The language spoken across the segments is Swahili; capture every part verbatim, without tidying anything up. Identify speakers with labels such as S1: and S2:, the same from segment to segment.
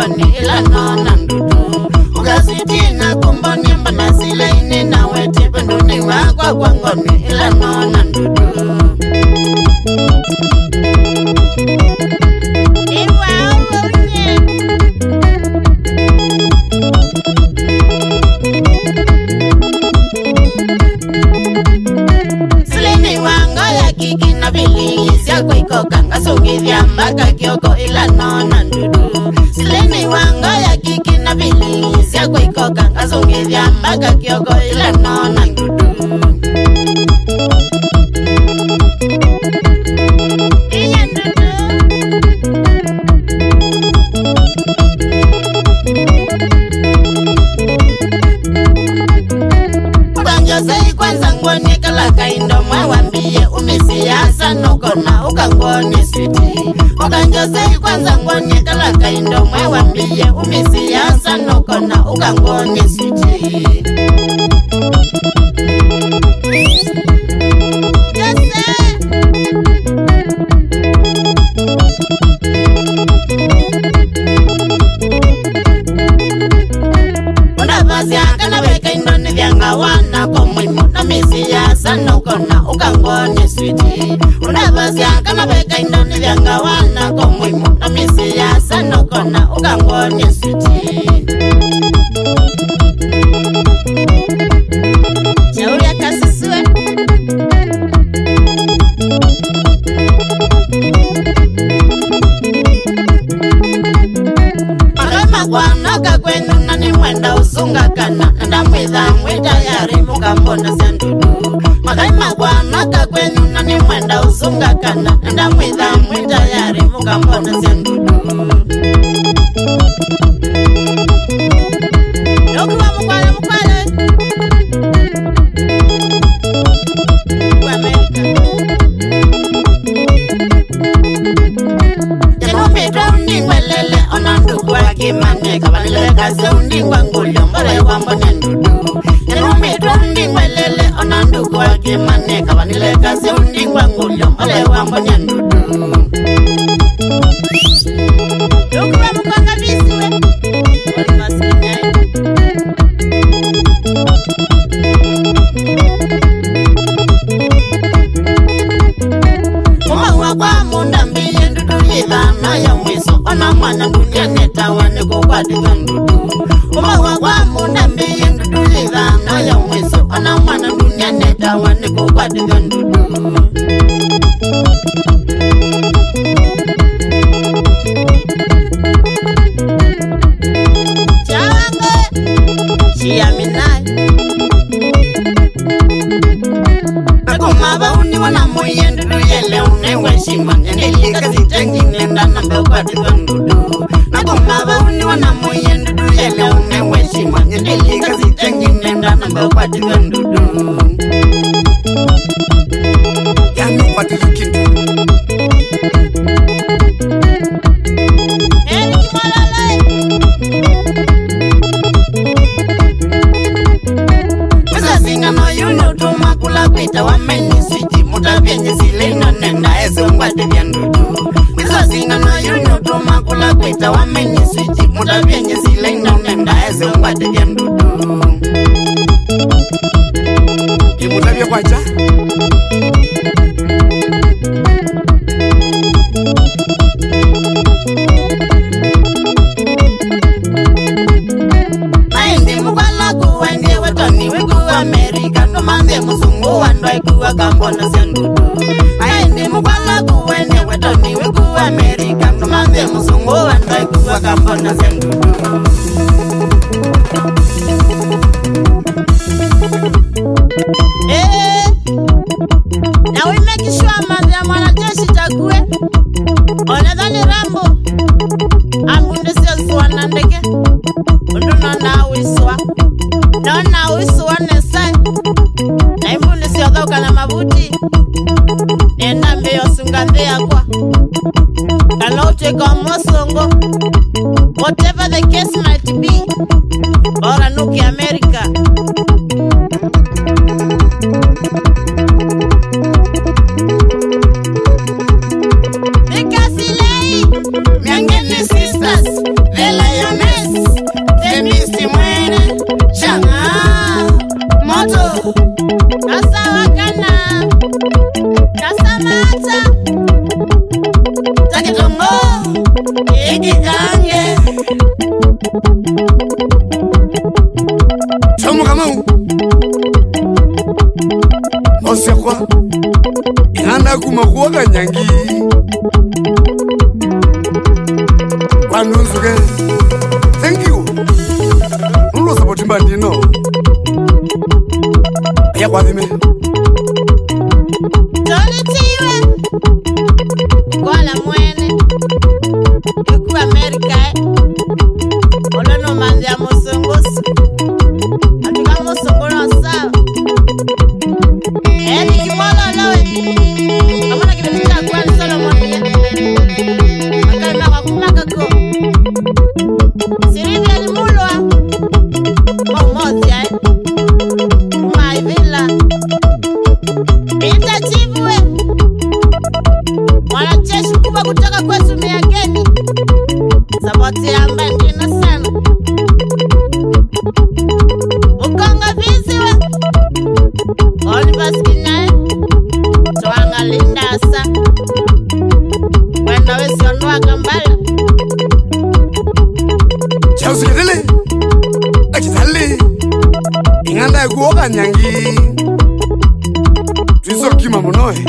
S1: ngoni ila nona ndudu Ukasitina kumboni mbana sila ini na weti penduni wakwa kwa ngoni ila nona ndudu Kanga sugivya mbaka kioko ila nona ndudu Sileni wanga ya kiki na vili Sia kwiko kanga sugivya mbaka kioko ila nona ndudu Iya ndudu Ukanjosei kwanza ngwoni kala kaindo mwawambie umisiasa nukona ukangoni switi Ukanjosei kwanza ngwoni kala kaindo mwawambie umisiasa nukona ukangoni switi Wana komwimo na misiasa nukona ukangoni switi Unavasya kama beka indoni vyanga wana komwimo na misiasa nukona ukangoni switi Shauri ya kasisue Magama wana kakwenu nani mwenda usunga kana Nanda mwitha mwita yari mukambona sendudu Magaima wana kakwenu nani mwenda usunga kana Nanda mwitha mwita yari mukambona sendudu Yokuwa mkwale mkwale Kwa Amerika Janumidwa undingwelele onanduku wa kimane Kabanile kaze undingwa ngulyo mbole wambo nyendudu Janumidwa undingwelele onanduku wa kimane Kabanile kaze undingwa ngulyo mbole wambo nyendudu Yokuwa mkwanga visiwe Wali masikine Umawa kwa munda mbiye ndudu yidhana ya mwiso Ona mwana dunia neta wane kukwadi ndudu Umawa kwa munda mbiye ndudu yidhana ya mwiso Ona mwana dunia neta wane kukwadi ndudu Chawange Shia minai Kumaba uni wana moye ndudu yele unewe shima Nyeneli kazi tengi nenda nambe ukwadi ndudu Na kumaba uni wana moye ndudu yele unewe shima Nyeneli kazi tengi nenda nambe ukwadi ndudu Yanu kwadi lukindu Eni kimalale Weza zinga no yunu tumakula kwita wameni switi Muta vyenye zile ino nenda eze ungwade vya ndudu Weza zinga no yunu tumakula kwita wameni switi Muta vyenye zile ino nenda eze ungwade vya ndudu Imuta vya kwacha Naindi mkwala kuwende wetoni wiku Amerika Numande musungu wandwa ikuwa kambona sendudu Naindi mkwala kuwende wetoni wiku Amerika Numande musungu wandwa ikuwa kambona sendudu Eh, na we make sure man ya mwana jeshi takue Onedhani Rambo Ambunde siyo suwa nandeke Undu nona uiswa Nona uiswa nesai Na imbunde siyo dhauka na mabuti Nenda mbeyo sungandhe yakwa Kala uteka mosongo Whatever the case might be Bora nuki Amerika Nika silei Miangeni sisters Vela yo
S2: Wanunzuke. Thank you. Nulo support mbandino. Ya kwa dhime.
S1: Toli tiwe. Kwala mwene. Yuku Amerika eh. Olono manzia musongosu. Atuka musongono sawa. Eh, nikimolo lowe. Amona kibelita kwa Solomon ya. Makalma kwa kumaka ko. Sirivi alimulwa. Maumozi ya eh. Maivila. Ita chivuwe. Mwanacheshi kubwa kutoka kwetu miageni. Saboti ya mbandina sana. Ukonga viziwe. Oliver Skinner. Tuanga linda asa. Wenda wesi onua kambala.
S2: Chausi kitili. Achitali. Inganda ya kuoka nyangi. Tuiso kima munoe.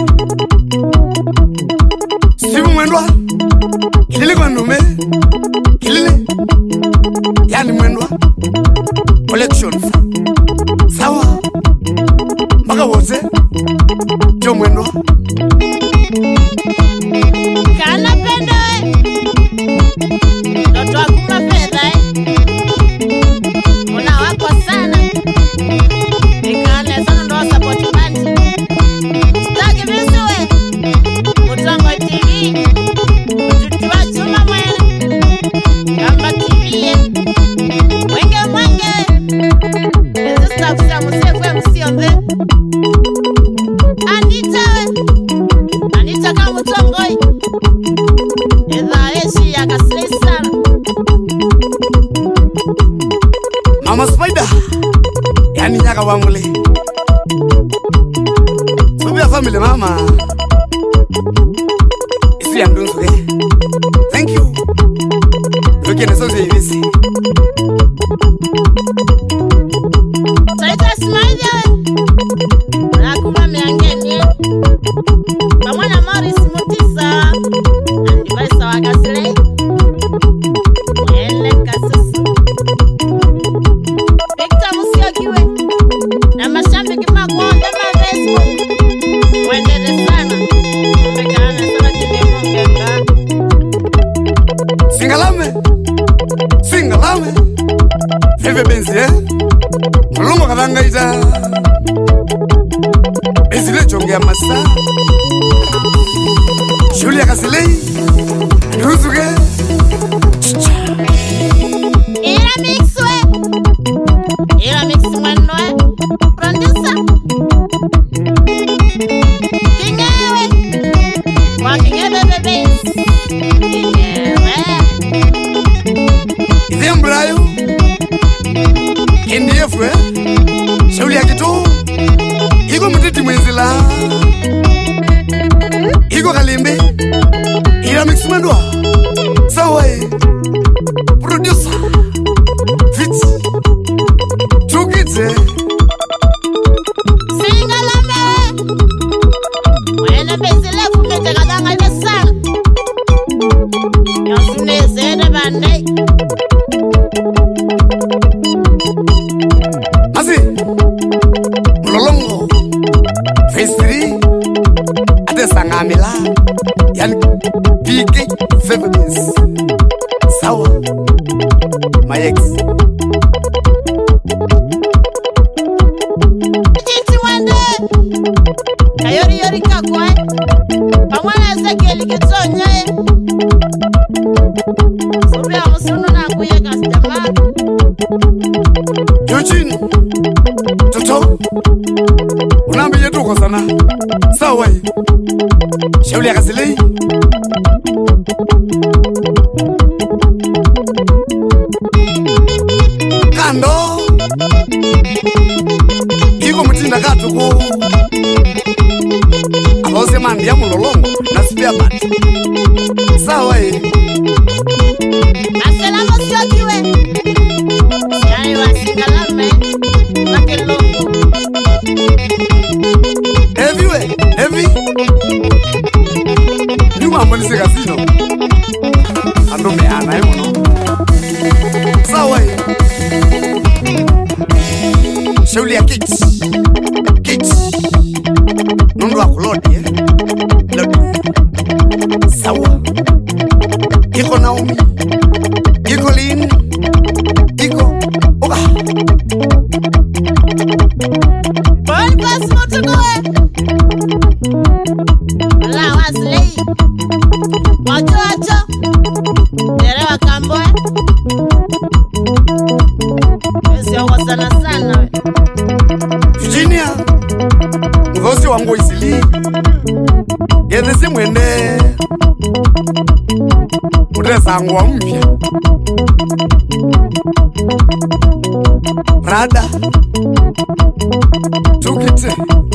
S2: Sibu mwendwa. Kilili kwa nume. Kilili. Yani mwendwa. Collections. Sawa. Maka wote. Jo mwendwa.
S1: Kana pendo eh. Ndoto wakuma fedha eh. Una wako sana. Nikane sana ndo support bandi. Staki viziwe. Mutongo T V. Tutuwa chuma mwene. Kamba T V eh. Mwenge mwenge. Ezi staff ya musifu ya musiombe. Anita we. Anita kama mutongoi. Eza eshi ya kasile sana.
S2: Mama Spider. Yani nyaka wangule. Subia family mama. Isi ya Ndunzuke. Thank you. Look in the social service.
S1: Taita smile yawe. Nakuma miangeni eh. Pamwana Morris Mutisa. Andivaisa wakasile. Ele kasusu. Victor Musiokiwe. Na mashambiki makuonde ma Facebook. Wendele sana. Umekana sana kimemo mgenga.
S2: Singalame. Singalame. Feve benzi eh. Mulungu katanga ita. Ezile chonge ya masa. Julia Kasilei. Nduzuke.
S1: Ira mix we. Ira mix mwendo we. Producer. Kingewe. Kwa kingewe bebes. Kingewe.
S2: Ize mbrayo. Kendi efwe. Julia Kitu. Iko mtiti mwenzila. Iko kalimbi. Ira mix mwendo. Sawa eh. Producer. Fitz. Tukite.
S1: Singalame. Mwene bezile kumete kadanga sana. Yosune zede bande.
S2: Asi. Mulolongo. Phase three. Ate sangamila. Yani P K Favorites. Sawa. My ex.
S1: Titi wande. Kayori yori kakwa. Pamwana Ezekiel Kitonye. Subia musunu na kuye kasjamaa.
S2: Eugene. Toto. Unambi yetu kwa sana. Sawa. Shauli ya Kasilei. Kando. Iko mtinda katuku. Abause mandi ya mulolongo na spare part. Sawa eh.
S1: Asela Musiokiwe. Yani wa Singalame. Makelongo.
S2: Heavy we, heavy. Chuma mbonise kasino. Ando meana eh mono. Sawa eh. Shauli ya kits. Kits. Nondo akulodi eh. Lodi. Sawa. Kiko Naomi. Kiko Lin. Kiko Oga.
S1: Bonifas Motogoe. La Wasley. Wacho wacho. Derewa Kamboe. Sio kwa sana sana we.
S2: Virginia. Ngosi wangu isili. Gedesi mwende. Udesa ngwa mpya. Rada Tukite